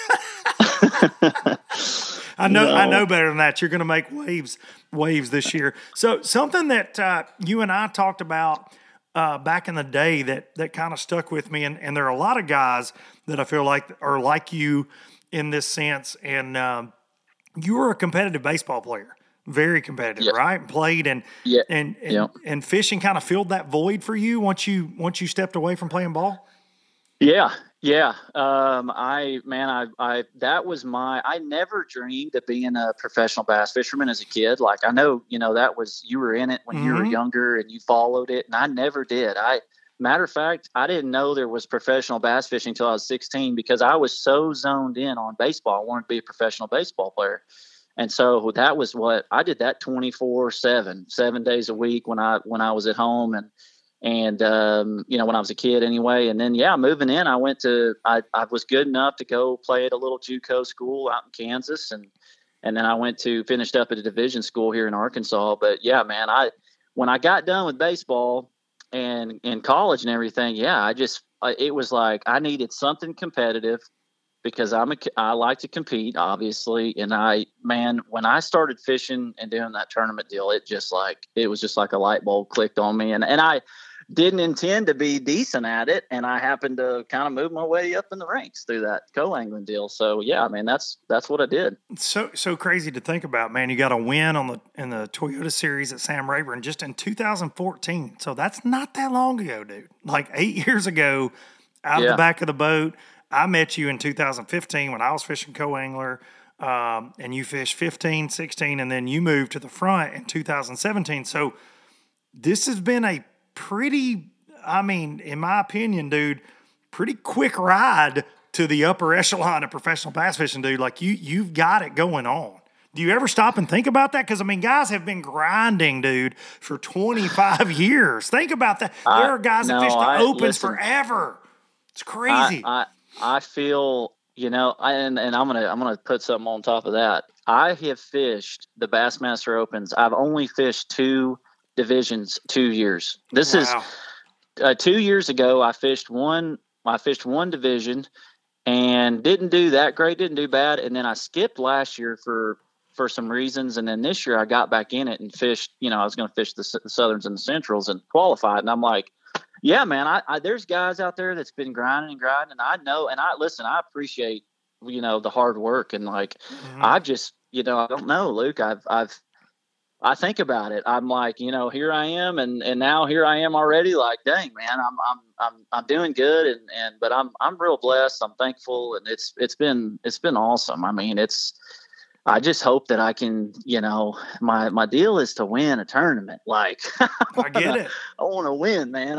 Speaker 3: it? I know better than that. You're going to make waves this year. So something that you and I talked about back in the day that kind of stuck with me, and there are a lot of guys that I feel like are like you in this sense, and you were a competitive baseball player. Very competitive, right? And played and fishing kind of filled that void for you once you stepped away from playing ball.
Speaker 5: Yeah, Yeah. That was I never dreamed of being a professional bass fisherman as a kid. Like, I know, you were in it when you were younger and you followed it, and I never did. Matter of fact, I didn't know there was professional bass fishing until I was 16 because I was so zoned in on baseball. I wanted to be a professional baseball player. And so that was what I did, that 24/7, 7 days a week when I was at home and when I was a kid anyway. And then, moving in, I was good enough to go play at a little JUCO school out in Kansas. And then I finished up at a division school here in Arkansas. But yeah, man, when I got done with baseball and in college and everything, it was like I needed something competitive because I like to compete, obviously. And when I started fishing and doing that tournament deal, it was just like a light bulb clicked on me. And I didn't intend to be decent at it. And I happened to kind of move my way up in the ranks through that co-angling deal. So yeah, I mean, that's what I did.
Speaker 3: So crazy to think about, man. You got a win in the Toyota Series at Sam Rayburn just in 2014. So that's not that long ago, dude. Like 8 years ago, out of the back of the boat. I met you in 2015 when I was fishing co-angler, and you fished 15, 16, and then you moved to the front in 2017. So this has been a pretty, in my opinion, dude, pretty quick ride to the upper echelon of professional bass fishing, dude. Like you've got it going on. Do you ever stop and think about that? Because, guys have been grinding, dude, for 25 years. Think about that. There are guys that fish the opens forever. It's crazy.
Speaker 5: I feel, and I'm gonna put something on top of that. I have fished the Bassmaster Opens. I've only fished 2 divisions 2 years. This is 2 years ago. I fished one division and didn't do that great. Didn't do bad. And then I skipped last year for some reasons. And then this year I got back in it and fished. I was going to fish the Southerns and the Centrals and qualified. And I'm like, yeah, man, there's guys out there that's been grinding. And I know, and I appreciate, the hard work. And like, I've just, I don't know, Luke, I think about it. I'm like, here I am. And now here I am already like, dang, man, I'm doing good. But I'm real blessed. I'm thankful. And it's been awesome. I just hope that I can, my deal is to win a tournament. Like,
Speaker 3: I get it.
Speaker 5: I want to win, man.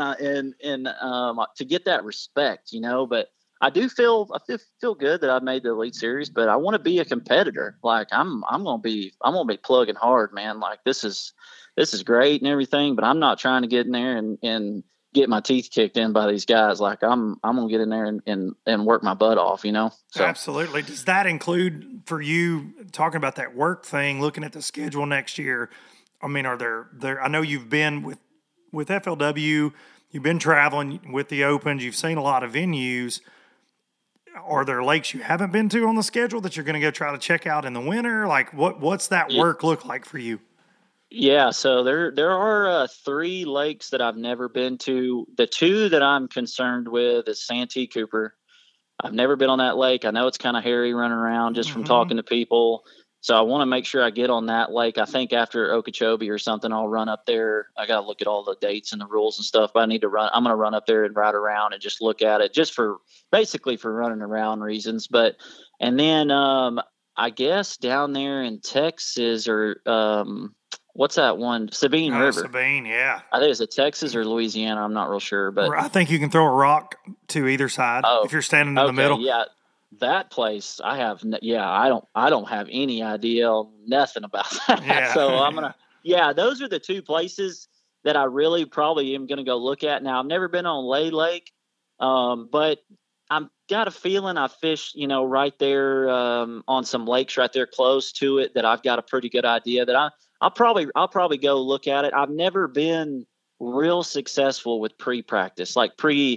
Speaker 5: To get that respect, but I feel good that I made the Elite Series, but I want to be a competitor. Like I'm going to be plugging hard, man. Like this is great and everything, but I'm not trying to get in there and get my teeth kicked in by these guys. Like I'm gonna get in there and work my butt off, So.
Speaker 3: Absolutely. Does that include for you talking about that work thing, looking at the schedule next year? Are there, I know you've been with FLW, you've been traveling with the Opens, you've seen a lot of venues. Are there lakes you haven't been to on the schedule that you're going to go try to check out in the winter? Like what's that work look like for you?
Speaker 5: Yeah, so there are 3 lakes that I've never been to. The 2 that I'm concerned with is Santee Cooper. I've never been on that lake. I know it's kind of hairy running around just from talking to people. So I want to make sure I get on that lake. I think after Okeechobee or something, I'll run up there. I got to look at all the dates and the rules and stuff, but I'm going to run up there and ride around and just look at it just basically for running around reasons. And then I guess down there in Texas or, what's that one? Sabine River.
Speaker 3: Sabine, yeah.
Speaker 5: I think it's a Texas or Louisiana. I'm not real sure, but
Speaker 3: I think you can throw a rock to either side if you're standing in the middle.
Speaker 5: Yeah, that place I don't have any idea, nothing about that.
Speaker 3: Yeah.
Speaker 5: So those are the 2 places that I really probably am going to go look at. Now I've never been on Lay Lake, but I've got a feeling I fished, right there on some lakes right there close to it that I've got a pretty good idea that I'll probably go look at it. I've never been real successful with pre-practice, like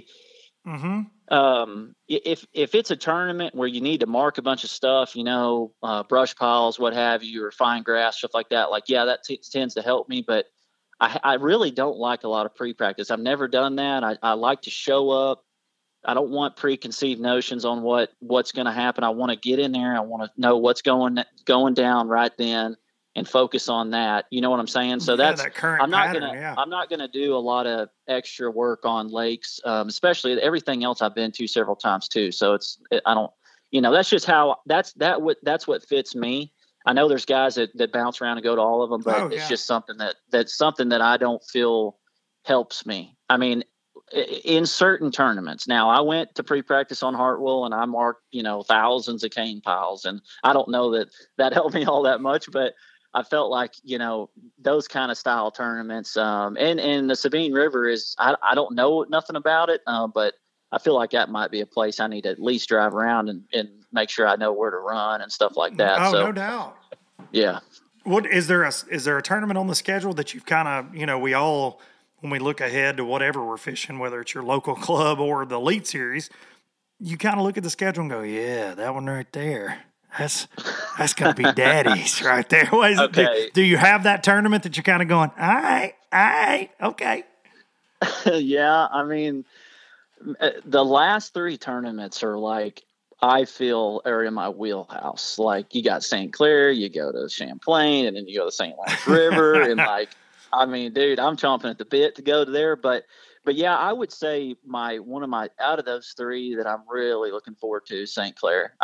Speaker 5: if it's a tournament where you need to mark a bunch of stuff, brush piles, what have you, or fine grass, stuff like that. Like, that tends to help me, but I really don't like a lot of pre-practice. I've never done that. I like to show up. I don't want preconceived notions on what's going to happen. I want to get in there. I want to know what's going down right then. and focus on that. You know what I'm saying? So that's
Speaker 3: that current
Speaker 5: I'm not
Speaker 3: pattern,
Speaker 5: gonna I'm not gonna do a lot of extra work on lakes, especially everything else I've been to several times too. So I don't, that's just how that's what fits me. I know there's guys that bounce around and go to all of them, but it's just something that's something that I don't feel helps me. I mean, in certain tournaments. Now, I went to pre-practice on Hartwell and I marked, thousands of cane piles, and I don't know that helped me all that much, but I felt like, those kind of style tournaments, and the Sabine River is, I don't know nothing about it, but I feel like that might be a place I need to at least drive around and make sure I know where to run and stuff like that.
Speaker 3: Oh,
Speaker 5: so,
Speaker 3: no doubt.
Speaker 5: Yeah.
Speaker 3: What is there a tournament on the schedule that you've kind of, we all, when we look ahead to whatever we're fishing, whether it's your local club or the Elite Series, you kind of look at the schedule and go, yeah, that one right there. That's going to be daddy's right there.
Speaker 5: Okay.
Speaker 3: Do you have that tournament that you're kind of going, all right, okay.
Speaker 5: Yeah, I mean, the last 3 tournaments are like, I feel are in my wheelhouse. Like, you got St. Clair, you go to Champlain, and then you go to St. Lawrence River. And like, I mean, dude, I'm chomping at the bit to go to there. But yeah, I would say one of my out of those 3 that I'm really looking forward to is St. Clair.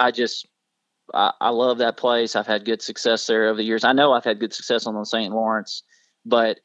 Speaker 5: I love that place. I've had good success there over the years. I know I've had good success on the St. Lawrence, but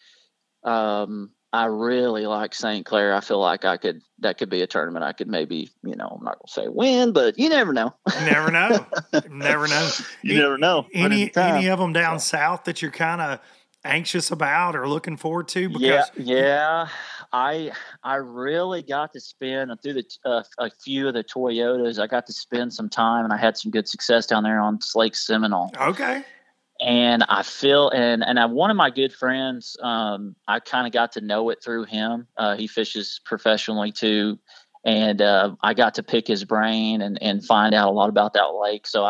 Speaker 5: I really like St. Clair. I feel like that could be a tournament I could maybe, I'm not going to say win, but you never know.
Speaker 3: You never know. Never know.
Speaker 5: You never know.
Speaker 3: Any of them down south that you're kind of anxious about or looking forward to? Because
Speaker 5: yeah. I really got to spend through a few of the Toyotas. I got to spend some time, and I had some good success down there on Lake Seminole.
Speaker 3: Okay.
Speaker 5: And I feel, and one of my good friends, I kind of got to know it through him. He fishes professionally too. And I got to pick his brain and find out a lot about that lake. So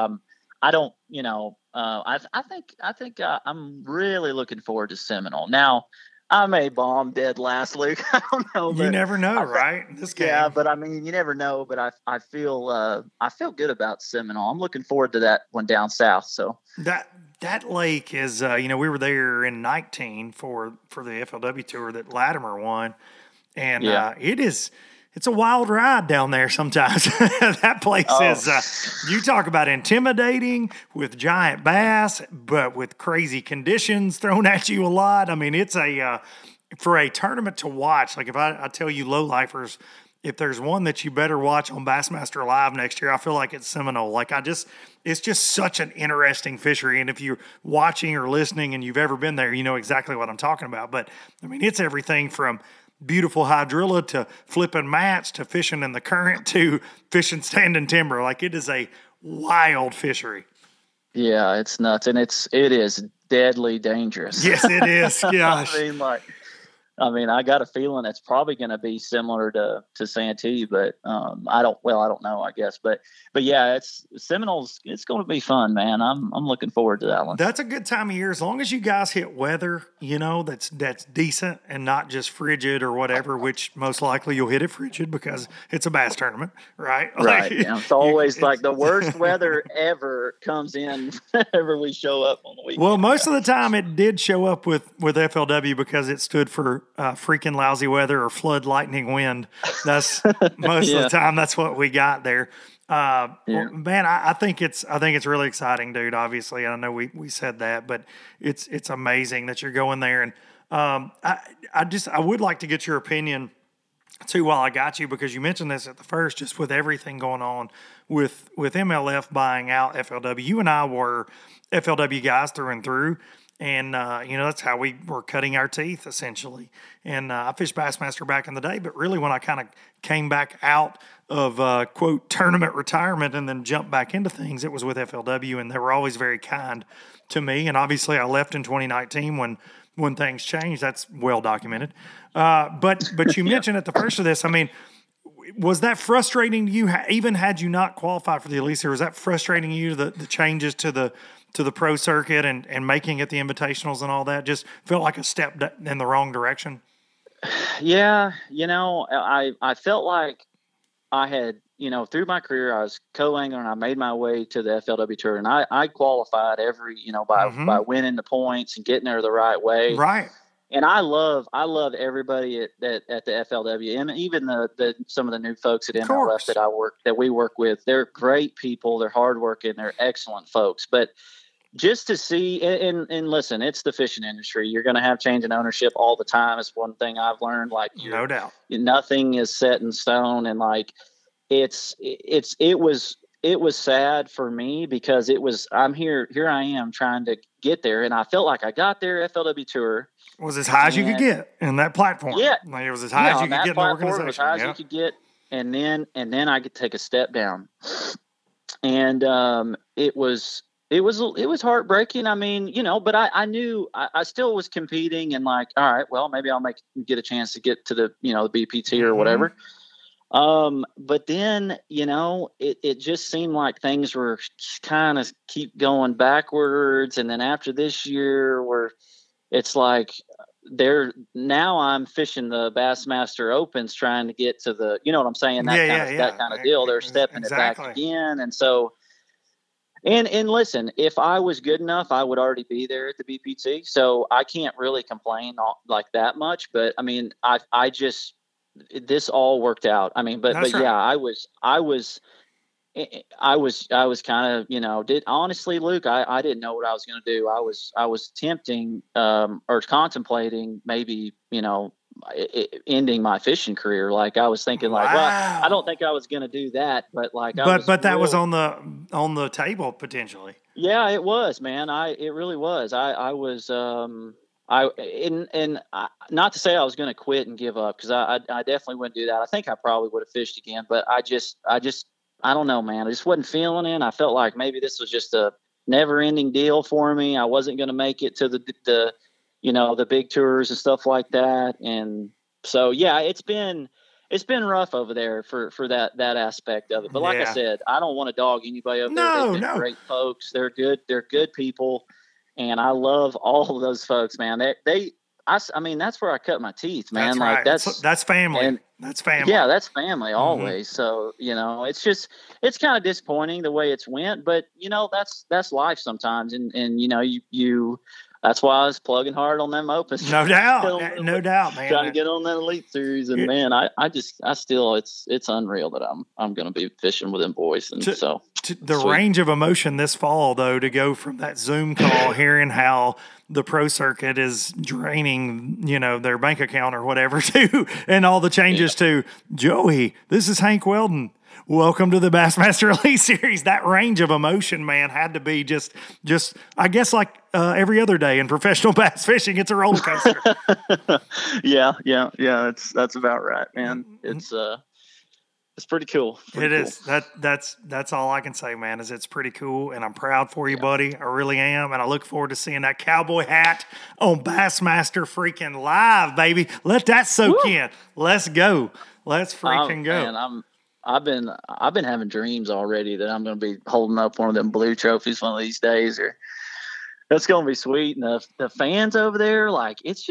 Speaker 5: I think I'm really looking forward to Seminole. Now, I may bomb dead last, Luke. I don't know.
Speaker 3: You never know, right? This game.
Speaker 5: Yeah, but I mean, you never know. But I feel good about Seminole. I'm looking forward to that one down south. So
Speaker 3: that lake is, we were there in 2019 for the FLW tour that Latimer won, and it's a wild ride down there sometimes. That place is, you talk about intimidating with giant bass, but with crazy conditions thrown at you a lot. I mean, it's for a tournament to watch, like if I tell you low-lifers, if there's one that you better watch on Bassmaster Live next year, I feel like it's Seminole. Like it's just such an interesting fishery. And if you're watching or listening and you've ever been there, you know exactly what I'm talking about. But I mean, it's everything from beautiful hydrilla to flipping mats to fishing in the current to fishing standing timber. Like, it is a wild fishery.
Speaker 5: Yeah, it's nuts. And it is deadly dangerous.
Speaker 3: Yes, it is. Gosh.
Speaker 5: I mean, I got a feeling it's probably going to be similar to Santee, but I don't know, I guess. But yeah, Seminoles. It's going to be fun, man. I'm looking forward to that one.
Speaker 3: That's a good time of year, as long as you guys hit weather, that's decent and not just frigid or whatever. Which most likely you'll hit it frigid because it's a bass tournament, right?
Speaker 5: Right. Yeah, it's always like the worst weather ever comes in whenever we show up on the weekend.
Speaker 3: Well, most of the time it did show up with FLW because it stood for freaking lousy weather or flood, lightning, wind. That's most of the time. That's what we got there. Well, man, I think it's really exciting, dude. Obviously, I know we said that, but it's amazing that you're going there. And I would like to get your opinion too while I got you, because you mentioned this at the first, just with everything going on with MLF buying out FLW. You and I were FLW guys through and through. And, that's how we were cutting our teeth, essentially. And I fished Bassmaster back in the day, but really when I kind of came back out of, quote, tournament retirement and then jumped back into things, it was with FLW, and they were always very kind to me. And obviously I left in 2019 when things changed. That's well documented. But you mentioned at the first of this, I mean, was that frustrating to you, even had you not qualified for the Elite Series? Was that frustrating to you, the changes to the pro circuit and making it the invitationals and all that? Just felt like a step in the wrong direction?
Speaker 5: Yeah. I felt like I had, through my career, I was co-angler and I made my way to the FLW Tour, and I qualified every, by winning the points and getting there the right way.
Speaker 3: Right.
Speaker 5: And I love everybody at the FLW, and even the some of the new folks at MLF that we work with. They're great people. They're hardworking. They're excellent folks. But just to see, and listen, it's the fishing industry. You're going to have change in ownership all the time. It's one thing I've learned. Like,
Speaker 3: no doubt,
Speaker 5: nothing is set in stone. And like, it was sad for me because I'm here I am trying to get there, and I felt like I got there. FLW Tour
Speaker 3: was as high as you could get in that platform.
Speaker 5: Yeah,
Speaker 3: like it was as high as you could get in the organization.
Speaker 5: As high as you could get, and then I could take a step down, and it was heartbreaking. I mean, but I knew I still was competing, and like, all right, well, maybe I'll get a chance to get to the the BPT or whatever. But then, it just seemed like things were kind of keep going backwards. And then after this year, it's like now I'm fishing the Bassmaster Opens trying to get to the, you know what I'm saying? That kind of deal. They're stepping it back again. And so, and listen, if I was good enough, I would already be there at the BPT. So I can't really complain like that much, but I mean, this all worked out. I mean, but right. Yeah, I was kind of, honestly, Luke, I didn't know what I was going to do. I was tempting, or contemplating maybe, ending my fishing career. Like I was thinking like, well, I don't think I was going to do that, but like,
Speaker 3: but that was on the table potentially.
Speaker 5: Yeah, it was, man. It really was. I was, not to say I was going to quit and give up, because I definitely wouldn't do that. I think I probably would have fished again, but I don't know, man. I just wasn't feeling it. I felt like maybe this was just a never-ending deal for me. I wasn't going to make it to the big tours and stuff like that. And so, yeah, it's been rough over there for that aspect of it. But like I said, I don't want to dog anybody over there. They've been great folks. They're good people. And I love all of those folks, man. I mean, that's where I cut my teeth, man.
Speaker 3: That's
Speaker 5: like
Speaker 3: right. That's family. And that's family.
Speaker 5: Yeah, that's family always. So, it's kind of disappointing the way it's went, but that's life sometimes. And you that's why I was plugging hard on them Opens.
Speaker 3: No doubt. No doubt, man.
Speaker 5: Trying to get on that Elite Series. And man, I still, it's unreal that I'm going to be fishing with them boys. And
Speaker 3: the range of emotion this fall, though, to go from that Zoom call, hearing how the pro circuit is draining, their bank account or whatever, too, and all the changes to Joey, this is Hank Weldon. Welcome to the Bassmaster Elite Series. That range of emotion, man, had to be just I guess like every other day in professional bass fishing. It's a roller coaster.
Speaker 5: Yeah. That's about right, man. It's pretty cool.
Speaker 3: Is. That's all I can say, man, is it's pretty cool, and I'm proud for you, buddy. I really am, and I look forward to seeing that cowboy hat on Bassmaster freaking live, baby. Let that soak in. Let's go. Let's freaking go.
Speaker 5: Man, I've been having dreams already that I'm going to be holding up one of them blue trophies one of these days, or that's going to be sweet. And the fans over there, like, it's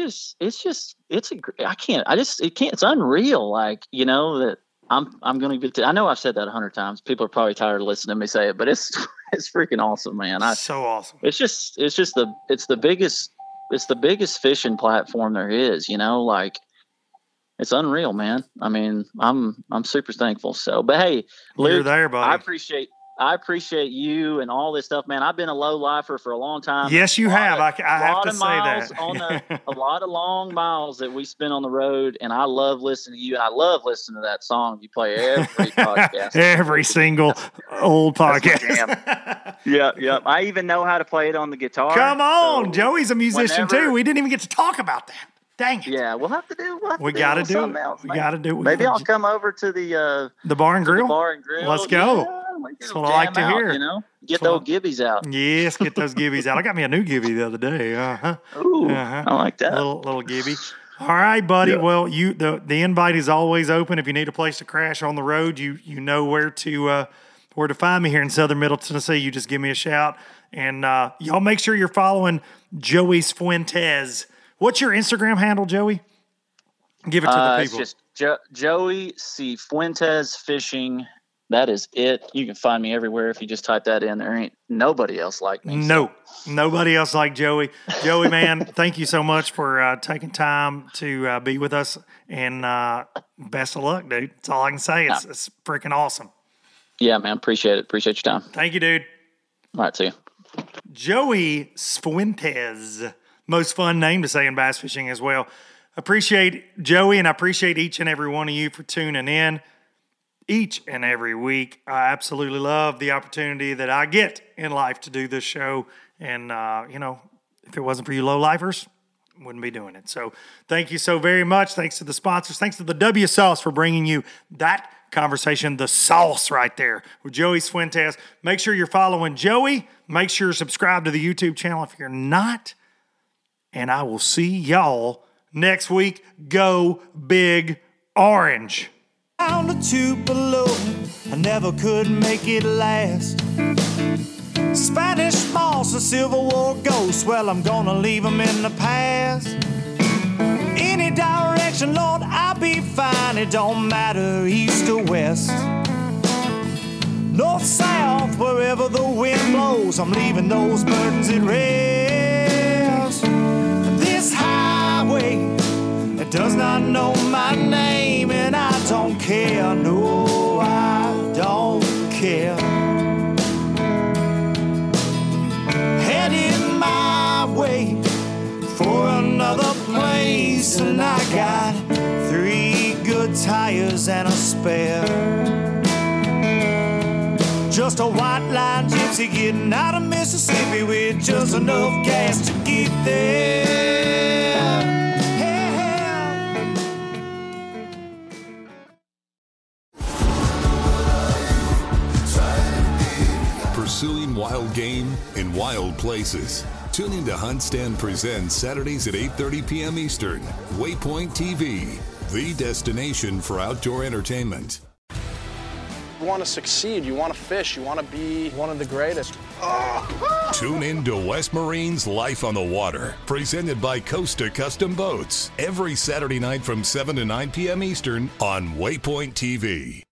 Speaker 5: unreal. Like, that I'm going to get I know I've said that 100 times. People are probably tired of listening to me say it, but it's freaking awesome, man.
Speaker 3: So awesome.
Speaker 5: It's the biggest fishing platform there is, like, it's unreal, man. I mean, I'm super thankful. So, but hey, Luke,
Speaker 3: you're there, buddy.
Speaker 5: I appreciate you and all this stuff, man. I've been a low lifer for a long time.
Speaker 3: Yes, you have. I have to say
Speaker 5: that. A lot of long miles that we spent on the road, and I love listening to you, and I love listening to that song you play every podcast.
Speaker 3: Every single old podcast.
Speaker 5: Yeah. I even know how to play it on the guitar.
Speaker 3: Come on, so Joey's a musician too. We didn't even get to talk about that. Dang it.
Speaker 5: Yeah, we'll have to do.
Speaker 3: We got to do it. We got to do it.
Speaker 5: Maybe I'll come over to the
Speaker 3: Bar and Grill.
Speaker 5: The Bar and Grill.
Speaker 3: Let's go.
Speaker 5: Yeah,
Speaker 3: that's what I like to hear.
Speaker 5: Get those gibbies out.
Speaker 3: Yes, get those gibbies out. I got me a new gibby the other day.
Speaker 5: Ooh, I like that.
Speaker 3: Little gibby. All right, buddy. Yeah. Well, the invite is always open. If you need a place to crash on the road, you know where to find me here in Southern Middle Tennessee. You just give me a shout, and y'all make sure you're following Joey Fuentes. What's your Instagram handle, Joey? Give it to the people.
Speaker 5: It's just Joey C. Fuentes Fishing. That is it. You can find me everywhere if you just type that in. There ain't nobody else like me.
Speaker 3: No, nobody else like Joey. Joey, man, thank you so much for taking time to be with us. And best of luck, dude. That's all I can say. It's freaking awesome.
Speaker 5: Yeah, man. Appreciate it. Appreciate your time.
Speaker 3: Thank you, dude.
Speaker 5: All right, see you.
Speaker 3: Joey Fuentes. Most fun name to say in bass fishing as well. Appreciate Joey, and I appreciate each and every one of you for tuning in each and every week. I absolutely love the opportunity that I get in life to do this show. And, if it wasn't for you low-lifers, wouldn't be doing it. So thank you so very much. Thanks to the sponsors. Thanks to the W Sauce for bringing you that conversation, the sauce right there with Joey Fuentes. Make sure you're following Joey. Make sure you're subscribed to the YouTube channel if you're not. And I will see y'all next week. Go Big Orange.
Speaker 2: Down to Tupelo, I never could make it last. Spanish moss, a Civil War ghost, well, I'm gonna leave them in the past. Any direction, Lord, I'll be fine. It don't matter, east or west. North, south, wherever the wind blows, I'm leaving those burdens at rest. This highway, it does not know my name, and I don't care, no, I don't care. Heading my way for another place, and I got 3 good tires and a spare. Just a white line gypsy getting out of Mississippi with just enough gas to get there.
Speaker 6: Pursuing wild game in wild places. Tune into Hunt Stand Presents Saturdays at 8:30 p.m. Eastern. Waypoint TV, the destination for outdoor entertainment.
Speaker 7: You want to succeed, you want to fish, you want to be one of the greatest.
Speaker 6: Tune in to West Marine's Life on the Water, presented by Costa Custom Boats, every Saturday night from 7 to 9 p.m. Eastern on Waypoint TV.